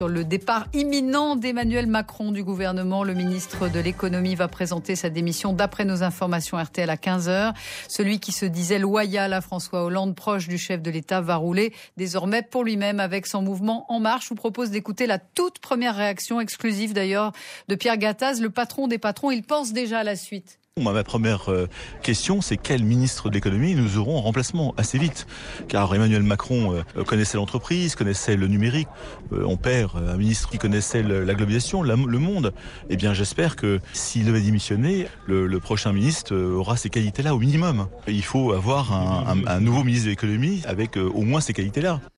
Sur le départ imminent d'Emmanuel Macron du gouvernement, le ministre de l'économie va présenter sa démission d'après nos informations RTL à 15h. Celui qui se disait loyal à François Hollande, proche du chef de l'État, va rouler désormais pour lui-même avec son mouvement En Marche. Je vous propose d'écouter la toute première réaction, exclusive d'ailleurs, de Pierre Gattaz, le patron des patrons. Il pense déjà à la suite. Ma première question, c'est quel ministre de l'économie nous aurons en remplacement assez vite. Car Emmanuel Macron connaissait l'entreprise, connaissait le numérique. On perd un ministre qui connaissait la globalisation, le monde. Eh bien, j'espère que s'il devait démissionner, le prochain ministre aura ces qualités-là au minimum. Il faut avoir un nouveau ministre de l'économie avec au moins ces qualités-là.